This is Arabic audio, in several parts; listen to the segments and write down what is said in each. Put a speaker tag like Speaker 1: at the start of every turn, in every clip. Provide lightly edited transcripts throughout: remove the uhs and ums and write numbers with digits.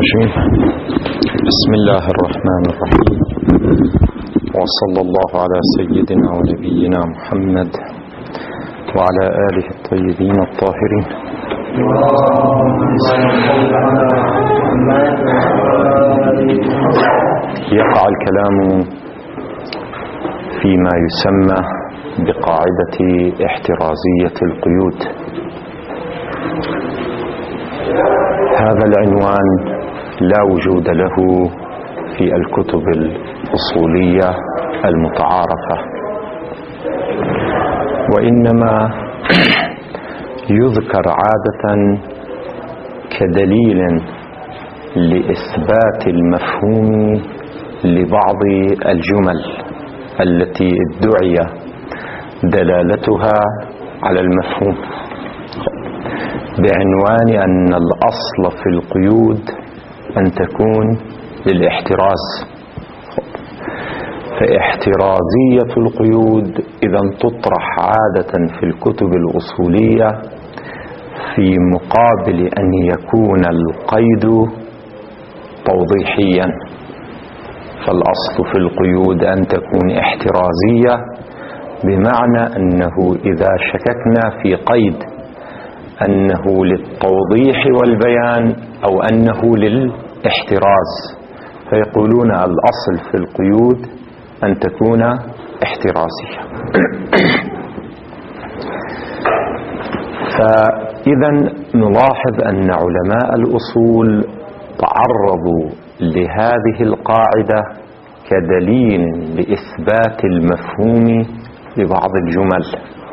Speaker 1: الرجيم. بسم الله الرحمن الرحيم، وصلى الله على سيدنا ونبينا محمد وعلى آله الطيبين الطاهرين. يقع الكلام فيما يسمى بقاعدة احترازية القيود. هذا العنوان لا وجود له في الكتب الأصولية المتعارفة، وإنما يذكر عادة كدليل لإثبات المفهوم لبعض الجمل التي ادعي دلالتها على المفهوم، بعنوان أن الأصل في القيود أن تكون للاحتراز. فاحترازية القيود إذا تطرح عادة في الكتب الأصولية في مقابل أن يكون القيد توضيحيا. فالأصل في القيود أن تكون احترازية، بمعنى أنه إذا شككنا في قيد أنه للتوضيح والبيان أو أنه للاحتراز، فيقولون الأصل في القيود أن تكون احترازية. فإذا نلاحظ أن علماء الأصول تعرضوا لهذه القاعدة كدليل لإثبات المفهوم لبعض الجمل.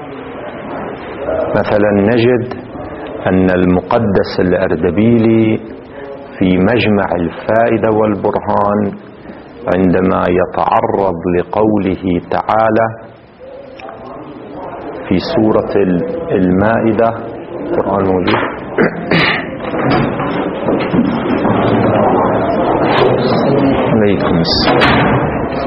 Speaker 1: مثلا نجد أن المقدس الأردبيلي في مجمع الفائدة والبرهان عندما يتعرض لقوله تعالى في سورة المائدة، القرآن موجود، عليكم السلام.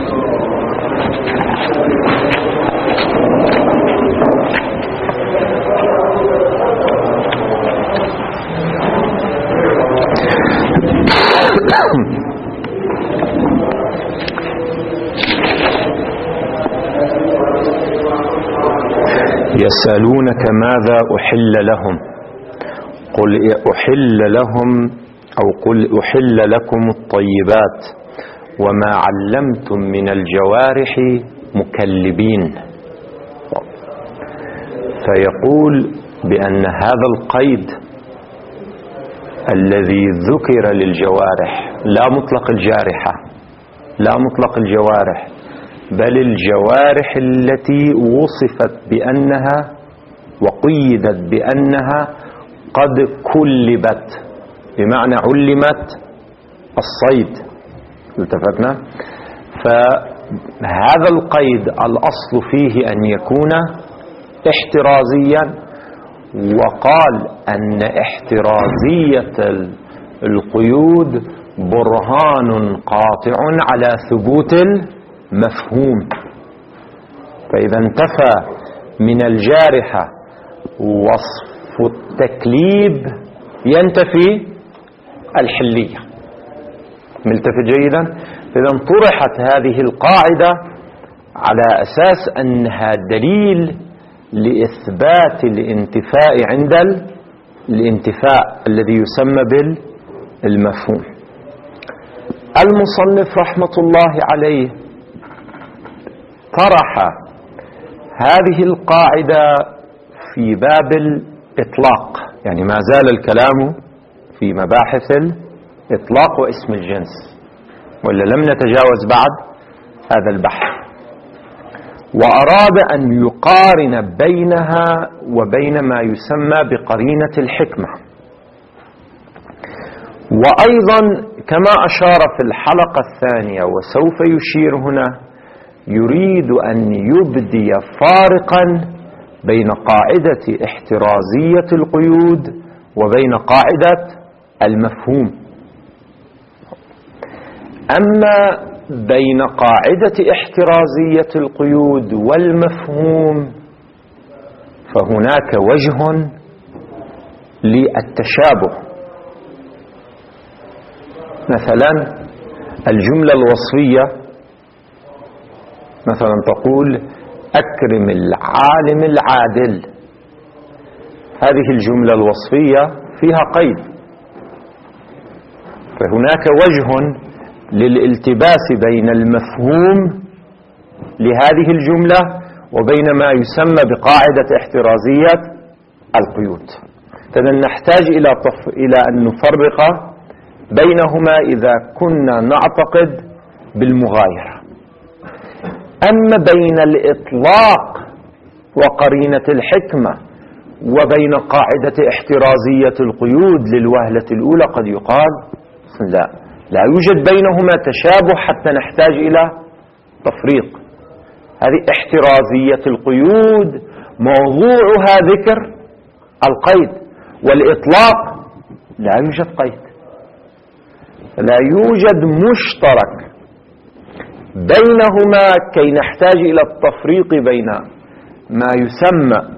Speaker 1: يسألونك ماذا أحل لهم، قل أحل لهم أو قل أحل لكم الطيبات وما علمتم من الجوارح مكلبين. فيقول بأن هذا القيد الذي ذكر للجوارح لا مطلق الجارحة، لا مطلق الجوارح، بل الجوارح التي وصفت بأنها وقيدت بأنها قد كلبت، بمعنى علمت الصيد. التفتنا؟ فهذا القيد الأصل فيه أن يكون احترازيا، وقال أن احترازية القيود برهان قاطع على ثبوت المفهوم. فإذا انتفى من الجارحة وصف التكليب ينتفي الحلية. ملتفت جيدا؟ إذا طرحت هذه القاعدة على أساس أنها دليل لإثبات الانتفاء عند الانتفاء الذي يسمى بالمفهوم. المصنف رحمة الله عليه طرح هذه القاعدة في باب الإطلاق، يعني ما زال الكلام في مباحث الإطلاق واسم الجنس، ولا لم نتجاوز بعد هذا البحث، وأراد أن يقارن بينها وبين ما يسمى بقرينة الحكمة. وأيضا كما أشار في الحلقة الثانية وسوف يشير هنا، يريد أن يبدي فارقا بين قاعدة احترازية القيود وبين قاعدة المفهوم. أما بين قاعدة احترازية القيود والمفهوم فهناك وجه للتشابه، مثلا الجملة الوصفية مثلا تقول أكرم العالم العادل، هذه الجملة الوصفية فيها قيد، فهناك وجه للالتباس بين المفهوم لهذه الجملة وبين ما يسمى بقاعدة احترازية القيود. إذن نحتاج إلى أن نفرق بينهما إذا كنا نعتقد بالمغايرة. أما بين الإطلاق وقرينة الحكمة وبين قاعدة احترازية القيود للوهلة الأولى قد يقال لا يوجد بينهما تشابه حتى نحتاج إلى تفريق. هذه احترازية القيود موضوعها ذكر القيد، والإطلاق لا يوجد قيد، لا يوجد مشترك بينهما كي نحتاج إلى التفريق بين ما يسمى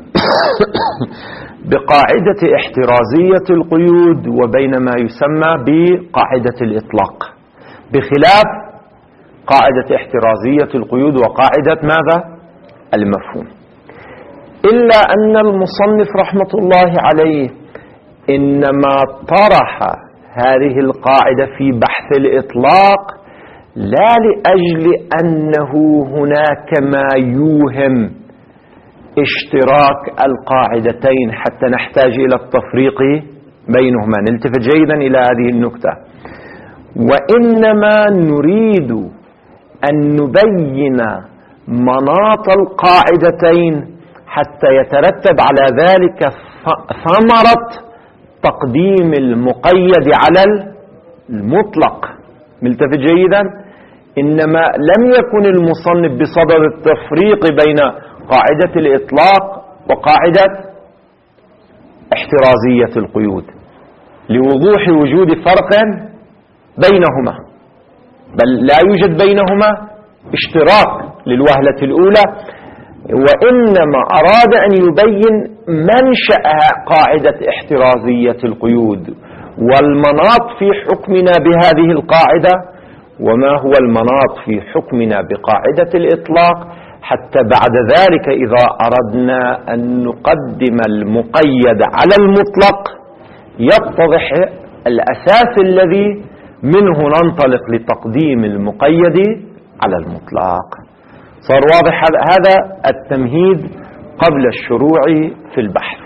Speaker 1: بقاعدة احترازية القيود وبين ما يسمى بقاعدة الإطلاق، بخلاف قاعدة احترازية القيود وقاعدة ماذا؟ المفهوم. إلا أن المصنف رحمة الله عليه إنما طرح هذه القاعدة في بحث الإطلاق لا لأجل أنه هناك ما يوهم اشتراك القاعدتين حتى نحتاج إلى التفريق بينهما، نلتفت جيدا إلى هذه النكتة، وإنما نريد أن نبين مناط القاعدتين حتى يترتب على ذلك ثمرة تقديم المقيد على المطلق. ملتفت جيدا؟ إنما لم يكن المصنف بصدد التفريق بين قاعدة الإطلاق وقاعدة احترازية القيود لوضوح وجود فرق بينهما، بل لا يوجد بينهما اشتراك للوهلة الأولى، وإنما أراد أن يبين منشأ قاعدة احترازية القيود والمناط في حكمنا بهذه القاعدة وما هو المناط في حكمنا بقاعدة الإطلاق، حتى بعد ذلك إذا أردنا أن نقدم المقيد على المطلق يتضح الأساس الذي منه ننطلق لتقديم المقيد على المطلق. صار واضح هذا التمهيد قبل الشروع في البحث.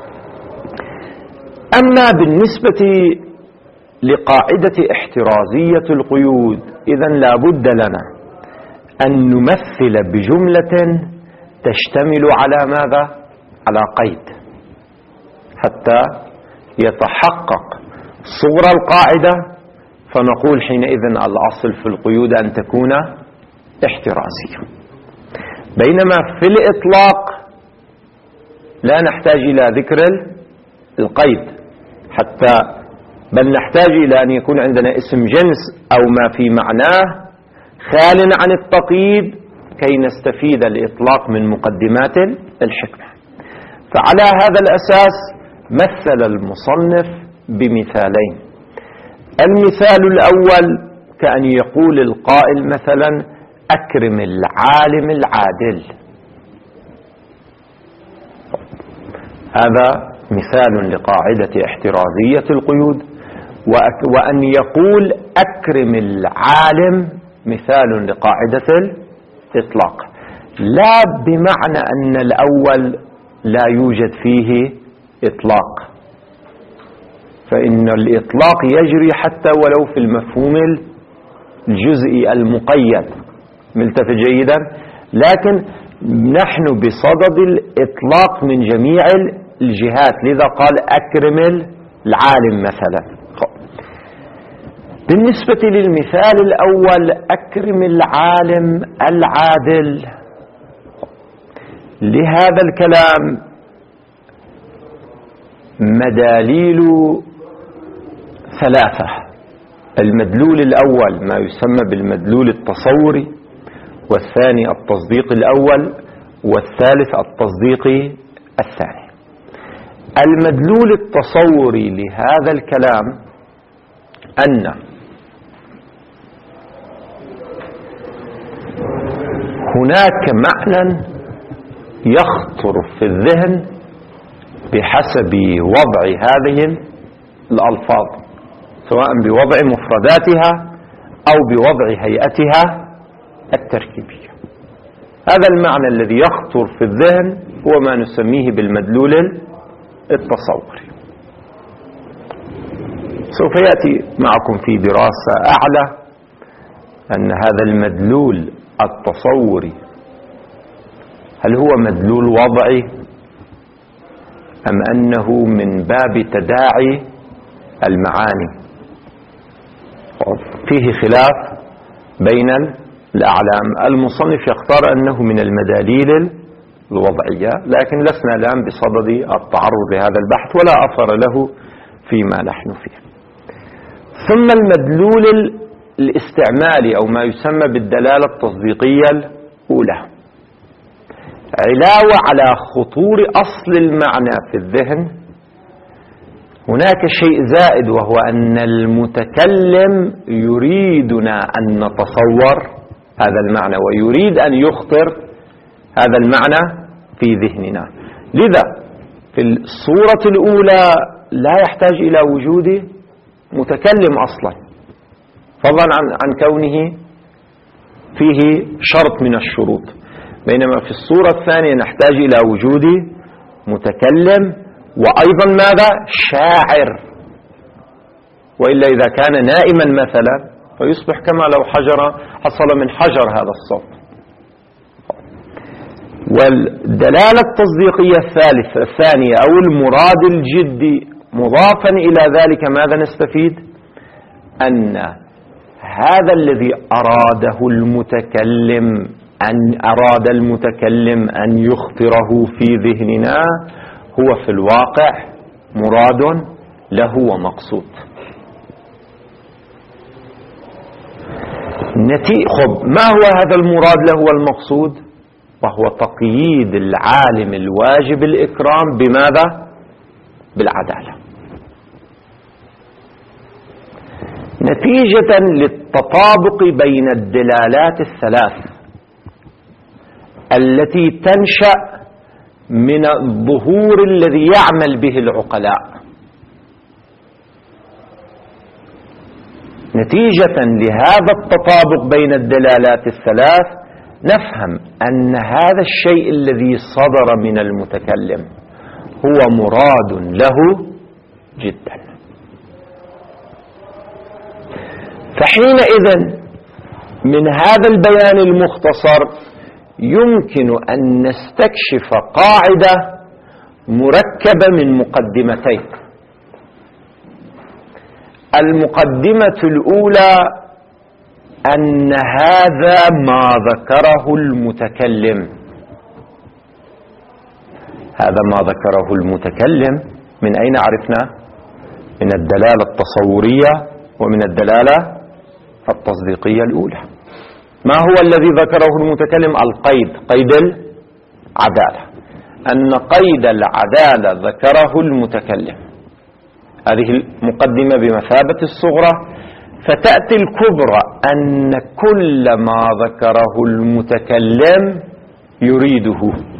Speaker 1: أما بالنسبة لقاعدة احترازية القيود، إذن لا بد لنا أن نمثل بجملة تشتمل على ماذا؟ على قيد، حتى يتحقق صغر القاعدة، فنقول حينئذ الأصل في القيود أن تكون احترازية. بينما في الإطلاق لا نحتاج إلى ذكر القيد، حتى بل نحتاج إلى أن يكون عندنا اسم جنس أو ما في معناه خال عن التقييد كي نستفيد الإطلاق من مقدمات الحكمة. فعلى هذا الأساس مثل المصنف بمثالين. المثال الأول كأن يقول القائل مثلا أكرم العالم العادل، هذا مثال لقاعدة احترازية القيود. وأن يقول أكرم العالم مثال لقاعدة الإطلاق، لا بمعنى أن الأول لا يوجد فيه إطلاق، فإن الإطلاق يجري حتى ولو في المفهوم الجزئي المقيد. ملتفت جيدا؟ لكن نحن بصدد الإطلاق من جميع الجهات، لذا قال أكرم العالم مثلا. بالنسبة للمثال الأول أكرم العالم العادل، لهذا الكلام مداليل ثلاثة. المدلول الأول ما يسمى بالمدلول التصوري، والثاني التصديق الأول، والثالث التصديق الثاني. المدلول التصوري لهذا الكلام أن هناك معنى يخطر في الذهن بحسب وضع هذه الألفاظ، سواء بوضع مفرداتها أو بوضع هيئتها التركيبية. هذا المعنى الذي يخطر في الذهن هو ما نسميه بالمدلول التصوري. سوف يأتي معكم في دراسة أعلى أن هذا المدلول التصوري هل هو مدلول وضعي أم أنه من باب تداعي المعاني. فيه خلاف بين الأعلام. المصنف يختار أنه من المداليل الوضعية، لكن لسنا الآن بصدد التعرض لهذا البحث ولا أثر له فيما نحن فيه. ثم المدلول الاستعمالي أو ما يسمى بالدلالة التصديقية الأولى، علاوة على خطور أصل المعنى في الذهن هناك شيء زائد، وهو أن المتكلم يريدنا أن نتصور هذا المعنى ويريد أن يخطر هذا المعنى في ذهننا. لذا في الصورة الأولى لا يحتاج إلى وجود متكلم أصلا، فضلا عن كونه فيه شرط من الشروط، بينما في الصورة الثانية نحتاج إلى وجود متكلم وأيضا ماذا؟ شاعر، وإلا إذا كان نائما مثلا فيصبح كما لو حصل من حجر هذا الصوت. والدلالة التصديقية الثانية أو المراد الجدي مضافا إلى ذلك ماذا نستفيد؟ أن هذا الذي أراد المتكلم أن يخطره في ذهننا هو في الواقع مراد له ومقصود. ما هو هذا المراد له والمقصود؟ وهو تقييد العالم الواجب الإكرام بماذا؟ بالعدالة، نتيجة للتطابق بين الدلالات الثلاث التي تنشأ من الظهور الذي يعمل به العقلاء. نتيجة لهذا التطابق بين الدلالات الثلاث نفهم أن هذا الشيء الذي صدر من المتكلم هو مراد له جدا. فحينئذ من هذا البيان المختصر يمكن أن نستكشف قاعدة مركبة من مقدمتين. المقدمة الأولى أن هذا ما ذكره المتكلم. هذا ما ذكره المتكلم من أين عرفنا؟ من الدلالة التصورية ومن الدلالة التصديقية الأولى. ما هو الذي ذكره المتكلم؟ القيد، قيد العدالة، أن قيد العدالة ذكره المتكلم. هذه المقدمة بمثابة الصغرى. فتأتي الكبرى أن كل ما ذكره المتكلم يريده.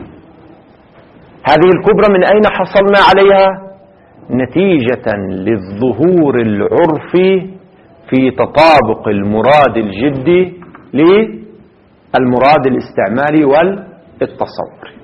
Speaker 1: هذه الكبرى من أين حصلنا عليها؟ نتيجة للظهور العرفي في تطابق المراد الجدي للمراد الاستعمالي والتصوري.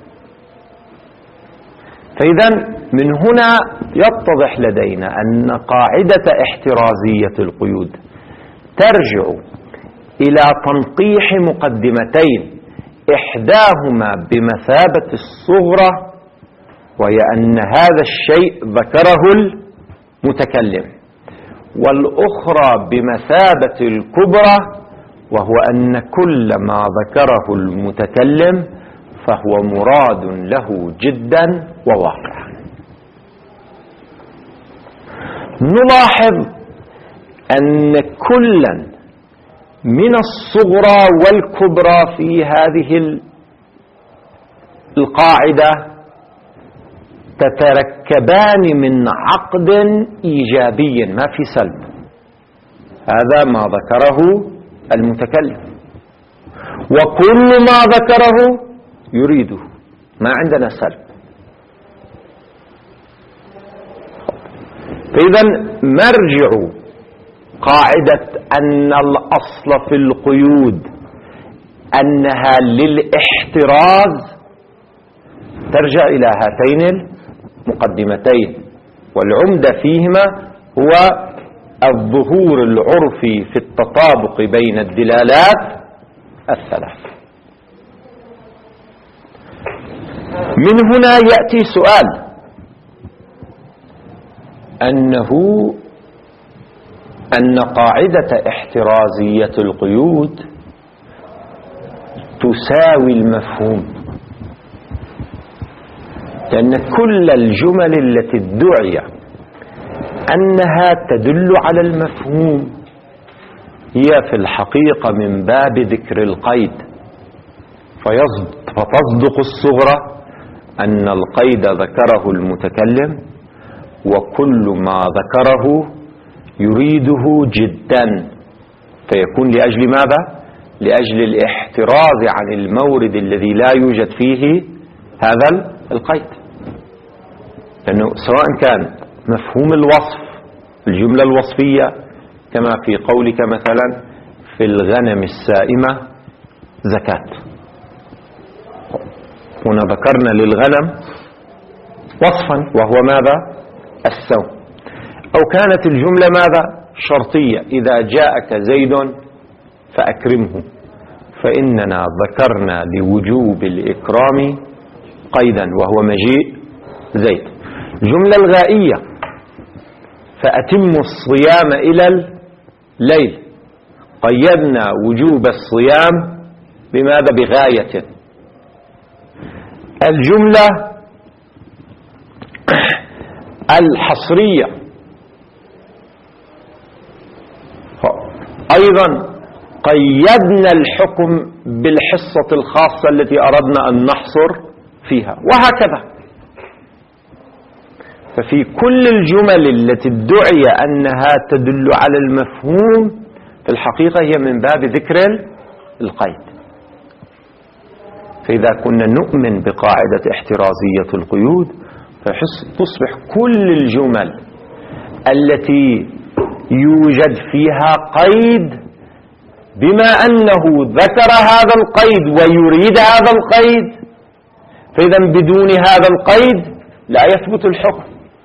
Speaker 1: فإذا من هنا يتضح لدينا أن قاعدة احترازية القيود ترجع إلى تنقيح مقدمتين، إحداهما بمثابة الصغرى وهي أن هذا الشيء ذكره المتكلم، والأخرى بمثابة الكبرى وهو أن كل ما ذكره المتكلم فهو مراد له جدا وواقعا. نلاحظ أن كلا من الصغرى والكبرى في هذه القاعدة تتركبان من عقد إيجابي ما في سلب. هذا ما ذكره المتكلم، وكل ما ذكره يريده، ما عندنا سلب. فإذا مرجع قاعدة أن الأصل في القيود أنها للاحتراز ترجع إلى هاتين المقدمتين، والعمدة فيهما هو الظهور العرفي في التطابق بين الدلالات الثلاث. من هنا يأتي سؤال، أن قاعدة احترازية القيود تساوي المفهوم، لأن كل الجمل التي ادعي أنها تدل على المفهوم هي في الحقيقة من باب ذكر القيد، فتصدق الصغرى أن القيد ذكره المتكلم، وكل ما ذكره يريده جدا، فيكون لأجل ماذا؟ لأجل الاحتراز عن المورد الذي لا يوجد فيه هذا القيد. لأنه سواء كان مفهوم الوصف، الجملة الوصفية، كما في قولك مثلا في الغنم السائمة زكاة، هنا ذكرنا للغنم وصفا وهو ماذا؟ السوم. أو كانت الجملة ماذا؟ شرطية، إذا جاءك زيد فأكرمه، فإننا ذكرنا لوجوب الإكرام قيدا وهو مجيء زيد. الجملة الغائية، فأتموا الصيام إلى الليل، قيدنا وجوب الصيام بماذا؟ بغاية. الجملة الحصرية أيضا قيدنا الحكم بالحصة الخاصة التي أردنا أن نحصر فيها، وهكذا. ففي كل الجمل التي ادعي أنها تدل على المفهوم في الحقيقة هي من باب ذكر القيد. فإذا كنا نؤمن بقاعدة احترازية القيود فتصبح كل الجمل التي يوجد فيها قيد، بما أنه ذكر هذا القيد ويريد هذا القيد، فإذا بدون هذا القيد لا يثبت الحكم،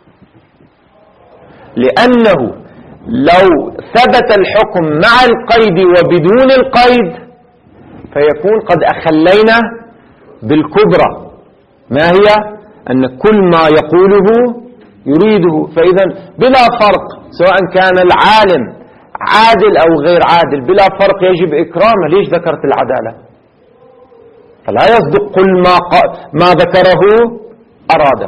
Speaker 1: لأنه لو ثبت الحكم مع القيد وبدون القيد فيكون قد أخلينا بالكبرى، ما هي؟ أن كل ما يقوله يريده. فإذا بلا فرق سواء كان العالم عادل أو غير عادل، بلا فرق يجب إكرامه. ليش ذكرت العدالة؟ فلا يصدق كل ما ذكره أراده.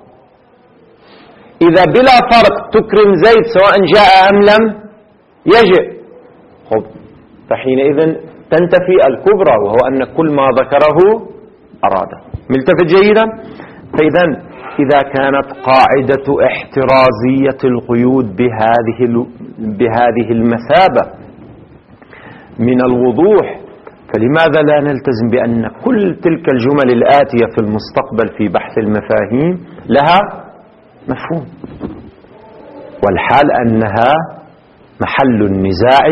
Speaker 1: إذا بلا فرق تكرم زيد سواء جاء أم لم يجئ، فحينئذ تنتفي الكبرى، وهو أن كل ما ذكره أراده. ملتفت جيدا؟ فإذا إذا كانت قاعدة احترازية القيود بهذه المثابة من الوضوح، فلماذا لا نلتزم بأن كل تلك الجمل الآتية في المستقبل في بحث المفاهيم لها مفهوم، والحال أنها محل النزاع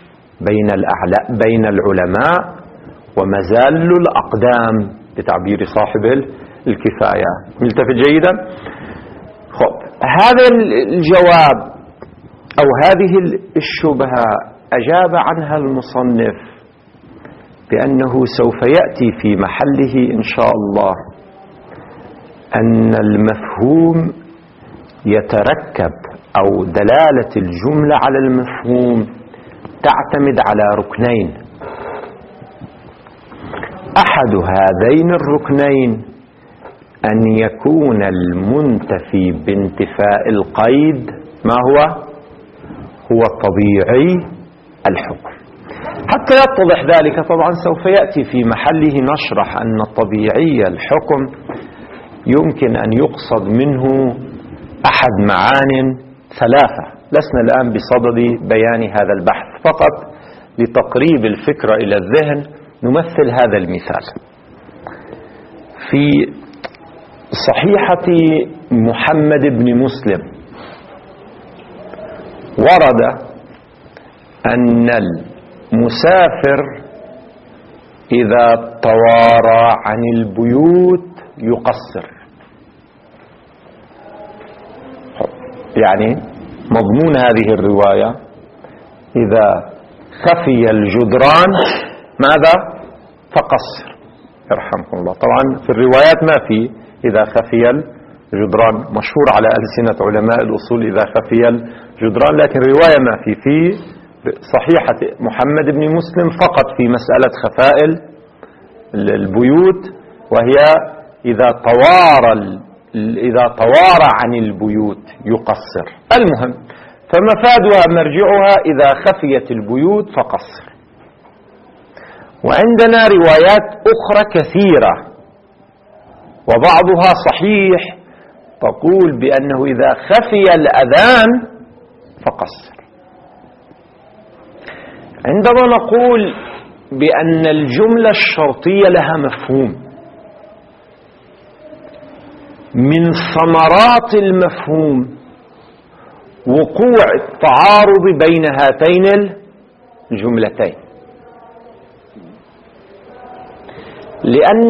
Speaker 1: بين العلماء ومزال الأقدام بتعبير صاحب الكفاية. ملتفت جيدا؟ هذا الجواب أو هذه الشبهة أجاب عنها المصنف بأنه سوف يأتي في محله إن شاء الله أن المفهوم يتركب، أو دلالة الجملة على المفهوم تعتمد على ركنين. أحد هذين الركنين أن يكون المنتفي بانتفاء القيد ما هو طبيعي الحكم. حتى يتضح ذلك طبعا سوف يأتي في محله نشرح أن طبيعي الحكم يمكن أن يقصد منه أحد معان ثلاثة. لسنا الآن بصدد بيان هذا البحث، فقط لتقريب الفكرة إلى الذهن نمثل هذا المثال في صحيحة محمد بن مسلم. ورد أن المسافر إذا توارى عن البيوت يقصر. يعني مضمون هذه الرواية إذا خفي الجدران ماذا؟ فقصر. يرحمكم الله. طبعا في الروايات ما في إذا خفي الجدران، مشهور على ألسنة علماء الأصول إذا خفي الجدران، لكن الرواية ما في صحيحة محمد بن مسلم فقط في مسألة خفاء البيوت، وهي إذا توارى عن البيوت يقصر. المهم، فمفادها مرجعها إذا خفيت البيوت فقصر. وعندنا روايات أخرى كثيرة وبعضها صحيح تقول بأنه إذا خفي الأذان فقصر. عندما نقول بأن الجملة الشرطية لها مفهوم، من ثمرات المفهوم وقوع التعارض بين هاتين الجملتين، لأن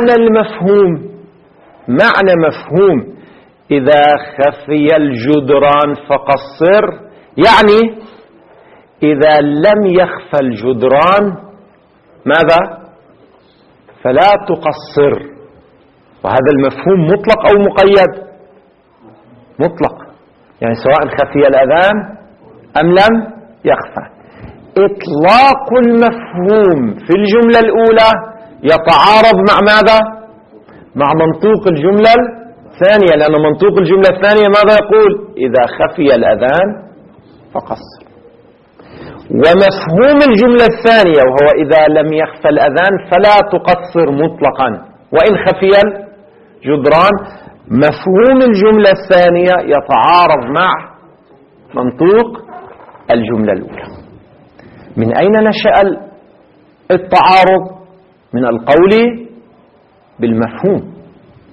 Speaker 1: معنى مفهوم إذا خفي الجدران فقصر، يعني إذا لم يخفى الجدران ماذا؟ فلا تقصر. وهذا المفهوم مطلق أو مقيد؟ مطلق، يعني سواء خفي الأذان أم لم يخفى. إطلاق المفهوم في الجملة الأولى يتعارض مع ماذا؟ مع منطوق الجملة الثانية، لأن منطوق الجملة الثانية ماذا يقول؟ إذا خفي الأذان فقصر. ومفهوم الجملة الثانية وهو إذا لم يخفى الأذان فلا تقصر مطلقا وإن خفي الجدران، مفهوم الجملة الثانية يتعارض مع منطوق الجملة الأولى. من أين نشأ التعارض؟ من القول بالمفهوم.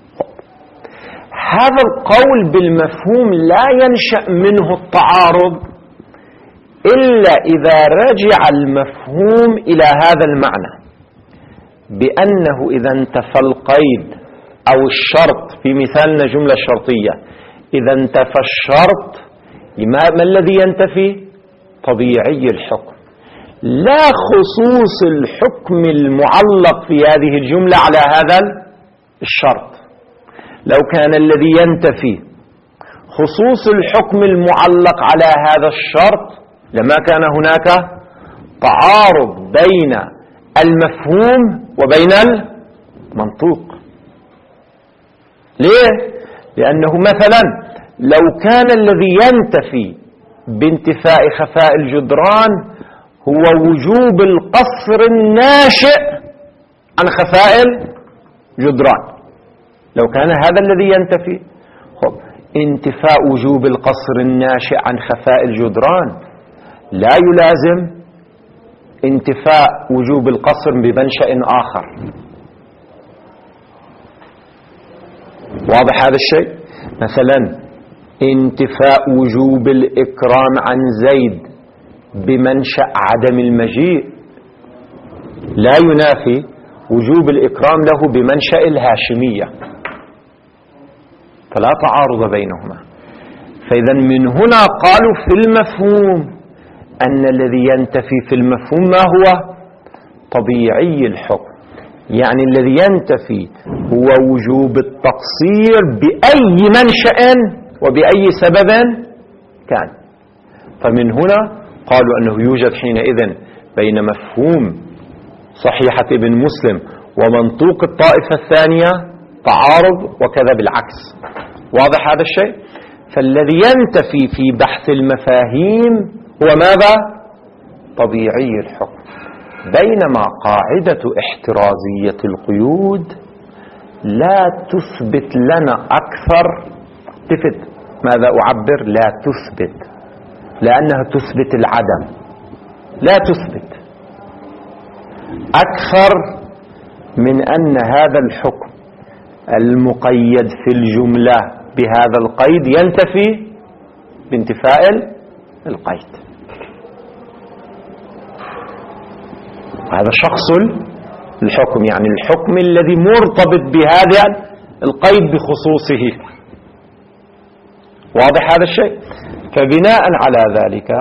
Speaker 1: هذا القول بالمفهوم لا ينشأ منه التعارض إلا إذا رجع المفهوم إلى هذا المعنى، بأنه إذا انتفى القيد أو الشرط، في مثالنا جملة شرطية، إذا انتفى الشرط ما الذي ينتفي؟ طبيعي الحكم، لا خصوص الحكم المعلق في هذه الجملة على هذا الشرط. لو كان الذي ينتفي خصوص الحكم المعلق على هذا الشرط لما كان هناك تعارض بين المفهوم وبين المنطوق. ليه؟ لأنه مثلا لو كان الذي ينتفي بانتفاء خفاء الجدران هو وجوب القصر الناشئ عن خفاء الجدران، لو كان هذا الذي ينتفي، انتفاء وجوب القصر الناشئ عن خفاء الجدران لا يلازم انتفاء وجوب القصر بمنشأ آخر. واضح هذا الشيء؟ مثلا انتفاء وجوب الإكرام عن زيد بمنشأ عدم المجيء لا ينافي وجوب الإكرام له بمنشأ الهاشمية، فلا تعارض بينهما. فإذا من هنا قالوا في المفهوم أن الذي ينتفي في المفهوم ما هو؟ طبيعي الحكم، يعني الذي ينتفي هو وجوب التقصير بأي منشأ وبأي سبب كان. فمن هنا قالوا أنه يوجد حينئذ بين مفهوم صحيحة ابن مسلم ومنطوق الطائفة الثانية تعارض، وكذا بالعكس. واضح هذا الشيء؟ فالذي ينتفي في بحث المفاهيم هو ماذا؟ طبيعي الحكم، بينما قاعدة احترازية القيود لا تثبت لنا أكثر. ماذا أعبر؟ لا تثبت، لأنها تثبت العدم، لا تثبت. أكثر من أن هذا الحكم المقيد في الجملة بهذا القيد ينتفي بانتفاء القيد. هذا شخص الحكم، يعني الحكم الذي مرتبط بهذا القيد بخصوصه. واضح هذا الشيء؟ فبناء على ذلك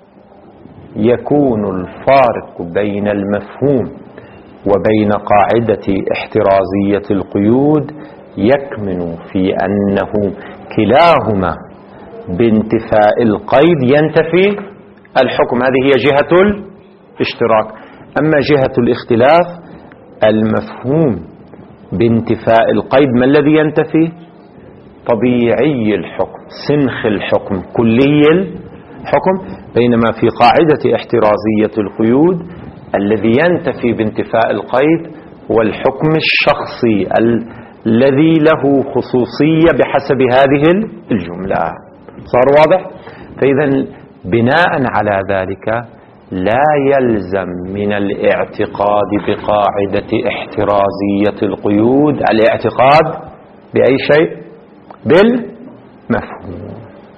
Speaker 1: يكون الفارق بين المفهوم وبين قاعدة احترازية القيود يكمن في أنه كلاهما بانتفاء القيد ينتفي الحكم. هذه هي جهة الاشتراك. أما جهة الاختلاف المفهوم بانتفاء القيد ما الذي ينتفي؟ طبيعي الحكم، سنخ الحكم، كلي الحكم. بينما في قاعدة احترازية القيود الذي ينتفي بانتفاء القيد هو الحكم الشخصي الذي له خصوصية بحسب هذه الجملة. صار واضح؟ فإذا بناء على ذلك لا يلزم من الاعتقاد بقاعدة احترازية القيود الاعتقاد بأي شيء؟ بالمفهوم.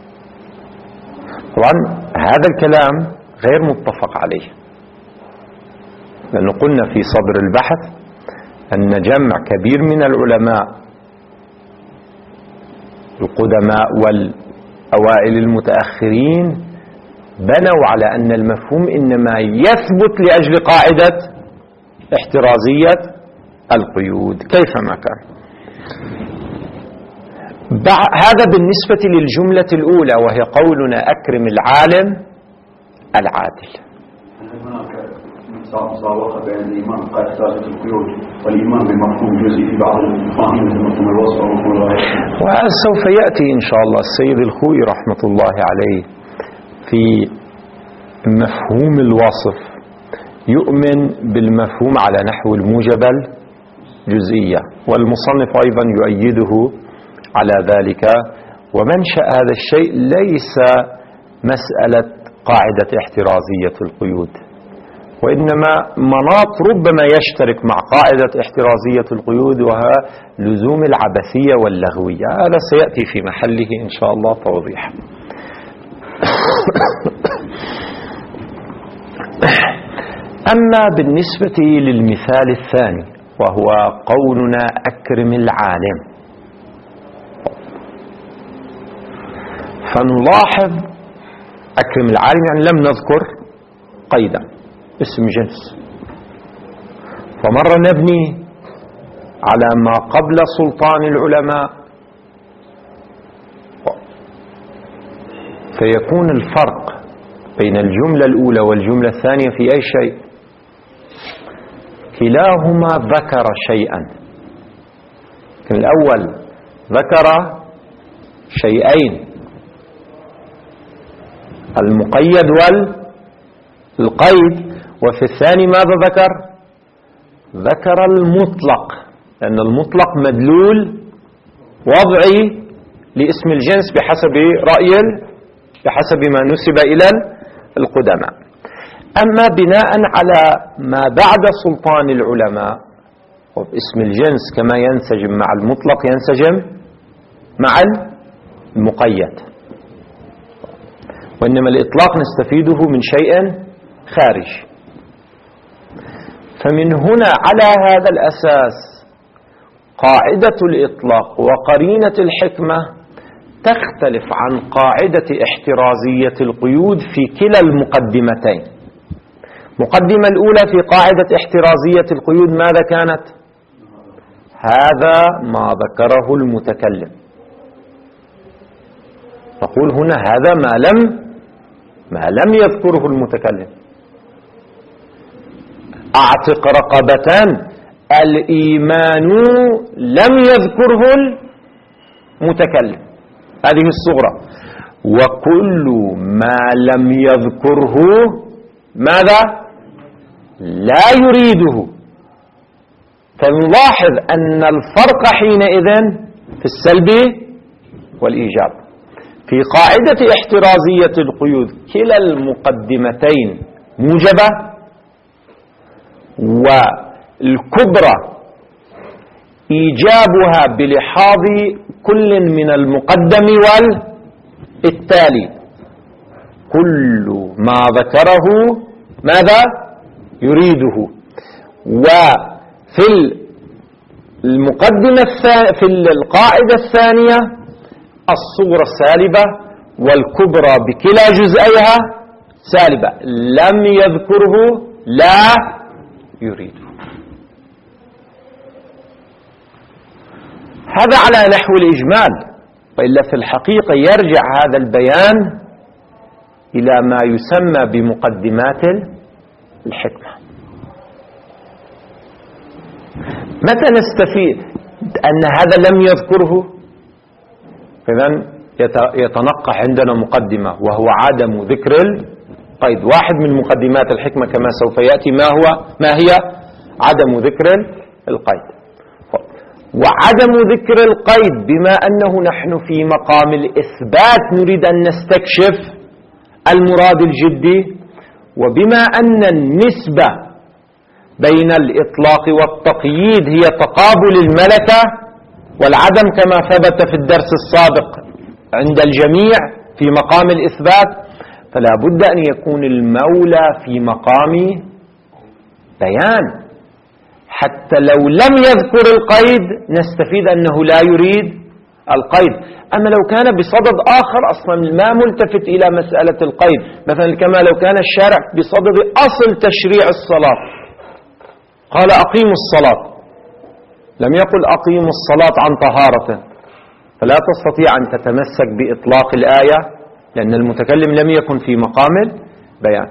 Speaker 1: طبعا هذا الكلام غير متفق عليه، لأنه قلنا في صدر البحث أن جمع كبير من العلماء القدماء والأوائل المتأخرين بنوا على أن المفهوم إنما يثبت لأجل قاعدة احترازية القيود كيفما كان. هذا بالنسبة للجملة الأولى وهي قولنا أكرم العالم العادل.
Speaker 2: هناك مساوقة بين الإيمان بقاعدة احترازية القيود والإيمان بمفهوم جزئي في بعض المفاهيم مثل مفهوم الوصف ومفهوم الغاية.
Speaker 1: وسوف يأتي إن شاء الله السيد الخوئي رحمة الله عليه في مفهوم الوصف يؤمن بالمفهوم على نحو الموجبة الجزئية، والمصنف أيضا يؤيده على ذلك. ومنشأ هذا الشيء ليس مسألة قاعدة احترازية القيود، وإنما مناط ربما يشترك مع قاعدة احترازية القيود وهي لزوم العبثية واللغوية. هذا سيأتي في محله إن شاء الله توضيح. أما بالنسبة للمثال الثاني وهو قولنا أكرم العالم، فنلاحظ أكرم العالم يعني لم نذكر قيدا، اسم جنس، فمرة نبني على ما قبل سلطان العلماء، فيكون الفرق بين الجملة الأولى والجملة الثانية في أي شيء؟ كلاهما ذكر شيئا. الأول ذكر شيئين، المقيد والقيد، وفي الثاني ماذا ذكر؟ ذكر المطلق، لأن المطلق مدلول وضعي لاسم الجنس بحسب ما نسب إلى القدماء. أما بناء على ما بعد سلطان العلماء وباسم الجنس كما ينسجم مع المطلق ينسجم مع المقيد، وإنما الإطلاق نستفيده من شيء خارج. فمن هنا على هذا الأساس قاعدة الإطلاق وقرينة الحكمة تختلف عن قاعدة احترازية القيود في كلا المقدمتين. مقدمة الأولى في قاعدة احترازية القيود ماذا كانت؟ هذا ما ذكره المتكلم. نقول هنا هذا ما لم يذكره المتكلم. أعتق رقبة، الإيمان لم يذكره المتكلم، هذه الصغرى. وكل ما لم يذكره ماذا؟ لا يريده. فنلاحظ أن الفرق حينئذ في السلب والإيجاب. في قاعدة احترازية القيود كلا المقدمتين موجبة، والكبرى إيجابها بلحاظ كل من المقدم والتالي. كل ما ذكره ماذا يريده. وفي المقدمة في القاعدة الثانية الصورة سالبة والكبرى بكلا جزئيها سالبة، لم يذكره لا يريده. هذا على نحو الإجمال، وإلا في الحقيقة يرجع هذا البيان إلى ما يسمى بمقدمات الحكمة. متى نستفيد أن هذا لم يذكره؟ إذن يتنقح عندنا مقدمة وهو عدم ذكر القيد. واحد من مقدمات الحكمة كما سوف يأتي ما هي عدم ذكر القيد. وعدم ذكر القيد بما أنه نحن في مقام الإثبات نريد أن نستكشف المراد الجدي، وبما أن النسبة بين الإطلاق والتقييد هي تقابل الملكة والعدم كما ثبت في الدرس السابق عند الجميع في مقام الإثبات، فلا بد أن يكون المولى في مقام بيان. حتى لو لم يذكر القيد نستفيد أنه لا يريد القيد. أما لو كان بصدد آخر أصلا ما ملتفت إلى مسألة القيد، مثلا كما لو كان الشارع بصدد أصل تشريع الصلاة قال أقيموا الصلاة، لم يقل أقيموا الصلاة عن طهارة، فلا تستطيع أن تتمسك بإطلاق الآية لأن المتكلم لم يكن في مقام البيان.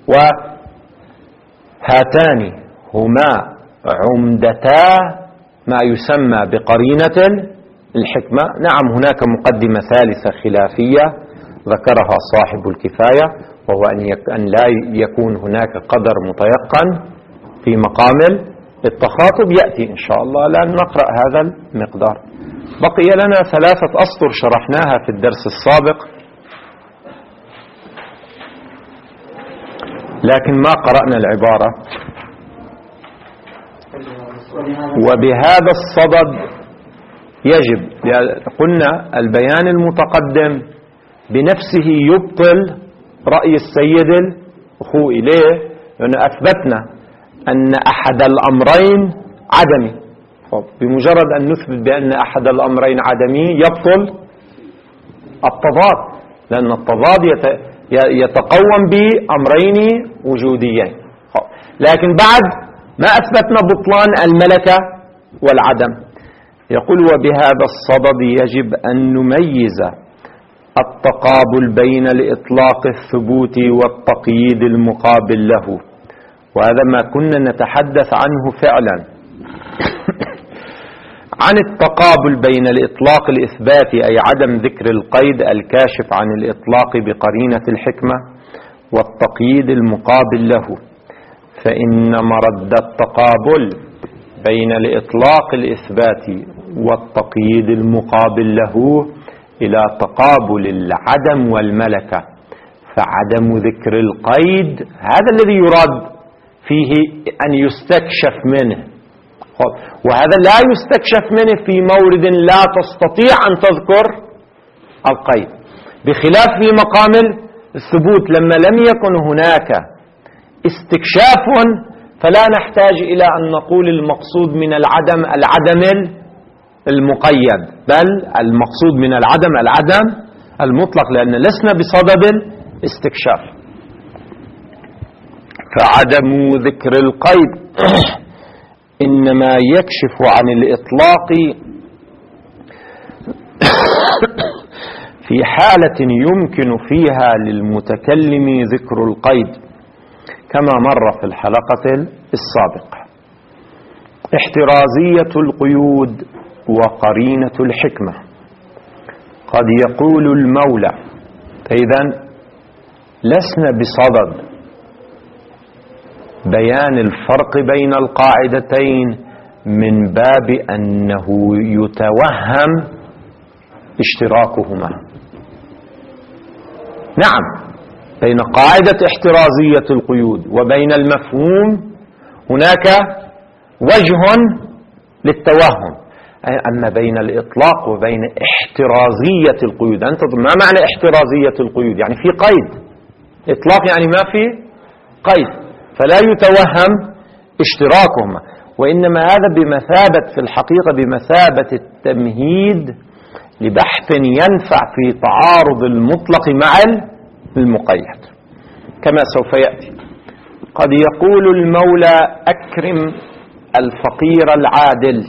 Speaker 1: وهاتان هما عمدتا ما يسمى بقرينة الحكمة. نعم هناك مقدمة ثالثة خلافية ذكرها صاحب الكفاية، وهو أن لا يكون هناك قدر متيقن في مقام التخاطب، يأتي إن شاء الله لأن نقرأ هذا المقدار. بقي لنا 3 أسطر شرحناها في الدرس السابق لكن ما قرأنا العبارة. وبهذا الصدد يجب، قلنا البيان المتقدم بنفسه يبطل رأي السيد الخوئي. ليه؟ لأن أثبتنا أن أحد الأمرين عدمي، بمجرد أن نثبت بأن أحد الأمرين عدمي يبطل التضاد، لأن التضاد يتقوم بأمرين وجوديين. لكن بعد ما أثبتنا بطلان الملكة والعدم، يقول وبهذا الصدد يجب أن نميز التقابل بين الإطلاق الثبوتي والتقييد المقابل له، وهذا ما كنا نتحدث عنه فعلا عن التقابل بين الإطلاق الإثباتي أي عدم ذكر القيد الكاشف عن الإطلاق بقرينة الحكمة والتقييد المقابل له. فإن مرد التقابل بين الإطلاق الإثباتي والتقييد المقابل له إلى تقابل العدم والملكة، فعدم ذكر القيد هذا الذي يراد فيه أن يستكشف منه، وهذا لا يستكشف منه في مورد لا تستطيع أن تذكر القيد، بخلاف في مقام الثبوت لما لم يكن هناك استكشاف فلا نحتاج إلى أن نقول المقصود من العدم المقيد، بل المقصود من العدم المطلق، لأن لسنا بصدد الاستكشاف. فعدم ذكر القيد إنما يكشف عن الإطلاق في حالة يمكن فيها للمتكلم ذكر القيد كما مر في الحلقة السابقة. احترازية القيود وقرينة الحكمة. قد يقول المولى، إذن لسنا بصدد بيان الفرق بين القاعدتين من باب أنه يتوهم اشتراكهما. نعم، بين قاعدة احترازية القيود وبين المفهوم هناك وجه للتوهم. أما بين الإطلاق وبين احترازية القيود، أنت ما معنى احترازية القيود؟ يعني في قيد. إطلاق يعني ما في قيد، فلا يتوهم اشتراكهما، وإنما هذا بمثابة في الحقيقة بمثابة التمهيد لبحث ينفع في تعارض المطلق مع المقيد، كما سوف يأتي. قد يقول المولى أكرم الفقير العادل،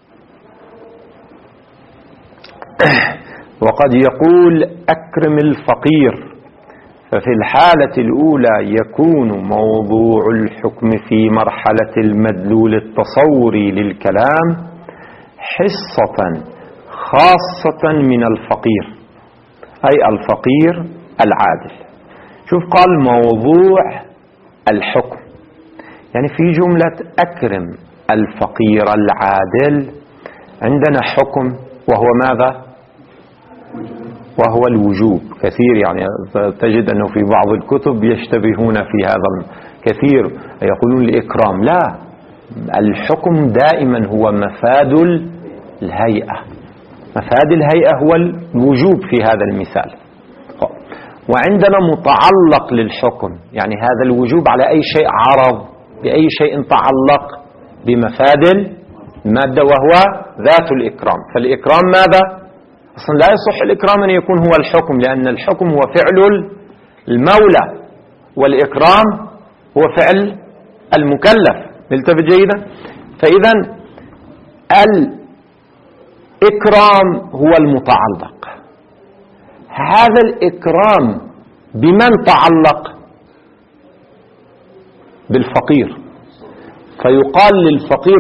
Speaker 1: وقد يقول أكرم الفقير. ففي الحالة الأولى يكون موضوع الحكم في مرحلة المدلول التصوري للكلام حصة خاصة من الفقير، أي الفقير العادل. شوف قال موضوع الحكم، يعني في جملة أكرم الفقير العادل عندنا حكم وهو ماذا؟ وهو الوجوب. كثير يعني تجد أنه في بعض الكتب يشتبهون في هذا كثير، يقولون الإكرام. لا، الحكم دائما هو مفاد الهيئة. مفاد الهيئة هو الوجوب في هذا المثال. وعندنا متعلق للحكم، يعني هذا الوجوب على أي شيء عرض، بأي شيء تعلق؟ بمفاد المادة وهو ذات الإكرام. فالإكرام ماذا؟ أصلا لا يصح الإكرام أن يكون هو الحكم، لأن الحكم هو فعل المولى والإكرام هو فعل المكلف. التفت جيدا. فإذا الإكرام هو المتعلق. هذا الإكرام بمن تعلق؟ بالفقير، فيقال للفقير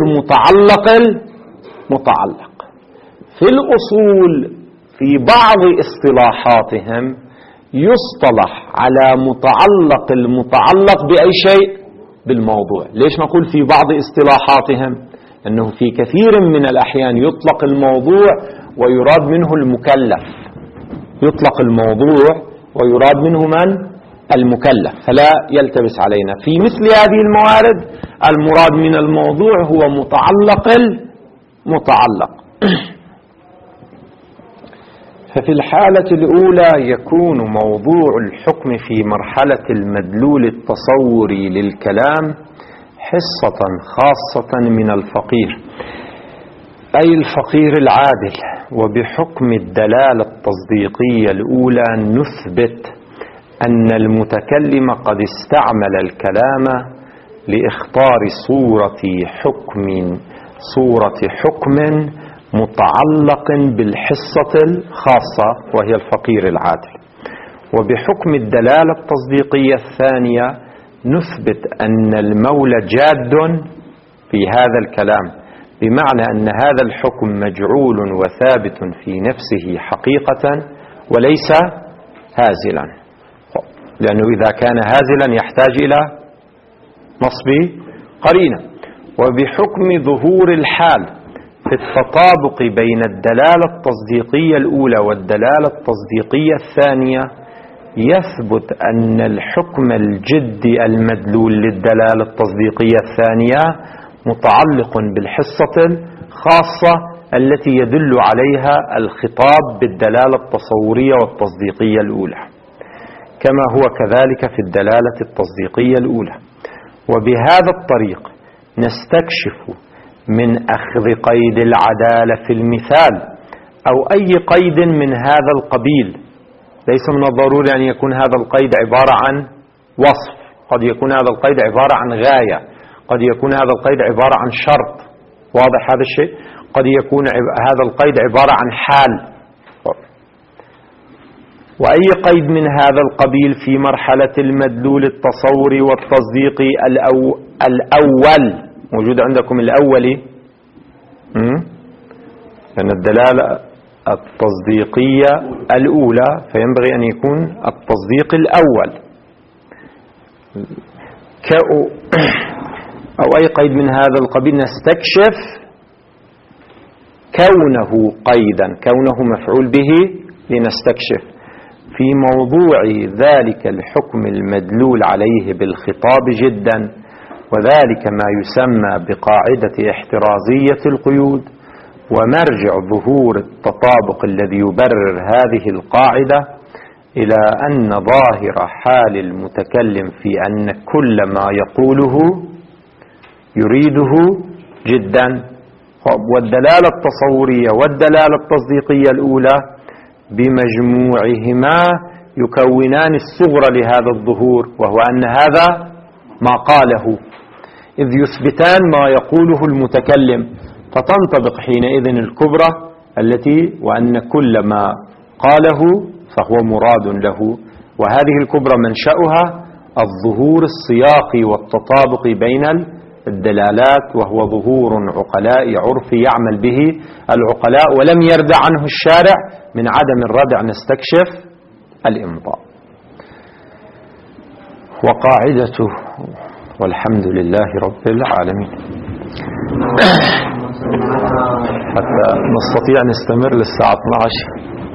Speaker 1: متعلق. في الأصول في بعض اصطلاحاتهم يصطلح على المتعلق بأي شيء؟ بالموضوع. ليش نقول في بعض اصطلاحاتهم؟ أنه في كثير من الأحيان يطلق الموضوع ويراد منه المكلف، يطلق الموضوع ويراد منه من؟ المكلف، فلا يلتبس علينا. في مثل هذه الموارد المراد من الموضوع هو متعلق. ففي الحالة الأولى يكون موضوع الحكم في مرحلة المدلول التصوري للكلام حصة خاصة من الفقير، أي الفقير العادل. وبحكم الدلالة التصديقية الأولى نثبت أن المتكلم قد استعمل الكلام لإخطار صورة حكم متعلق بالحصة الخاصة وهي الفقير العادل. وبحكم الدلالة التصديقية الثانية نثبت أن المولى جاد في هذا الكلام، بمعنى أن هذا الحكم مجعول وثابت في نفسه حقيقة وليس هازلا، لأنه إذا كان هازلا يحتاج إلى نصب قرينة. وبحكم ظهور الحال في التطابق بين الدلالة التصديقية الأولى والدلالة التصديقية الثانية يثبت أن الحكم الجدي المدلول للدلالة التصديقية الثانية متعلق بالحصة الخاصة التي يدل عليها الخطاب بالدلالة التصورية والتصديقية الأولى، كما هو كذلك في الدلالة التصديقية الأولى. وبهذا الطريق نستكشف من أخذ قيد العدالة في المثال أو أي قيد من هذا القبيل. ليس من الضروري أن يكون هذا القيد عبارة عن وصف، قد يكون هذا القيد عبارة عن غاية، قد يكون هذا القيد عبارة عن شرط، واضح هذا الشيء؟ قد يكون هذا القيد عبارة عن حال. وأي قيد من هذا القبيل في مرحلة المدلول التصوري والتصديقي الأول موجود عندكم الأولي، لأن الدلالة التصديقية الأولى فينبغي أن يكون التصديق الأول، أو أي قيد من هذا القبيل نستكشف كونه قيدا، كونه مفعول به لنستكشف في موضوع ذلك الحكم المدلول عليه بالخطاب جدا وذلك ما يسمى بقاعدة احترازية القيود. ومرجع ظهور التطابق الذي يبرر هذه القاعدة إلى أن ظاهر حال المتكلم في أن كل ما يقوله يريده جدا. والدلالة التصورية والدلالة التصديقية الأولى بمجموعهما يكونان الصغرى لهذا الظهور، وهو أن هذا ما قاله، إذ يثبتان ما يقوله المتكلم، فتنطبق حينئذ الكبرى التي وأن كل ما قاله فهو مراد له. وهذه الكبرى منشأها الظهور السياقي والتطابق بين الدلالات، وهو ظهور عقلاء عرفي يعمل به العقلاء ولم يرد عنه الشارع. من عدم الردع نستكشف الإمضاء. وقاعدته والحمد لله رب العالمين. حتى نستطيع نستمر للساعة 12.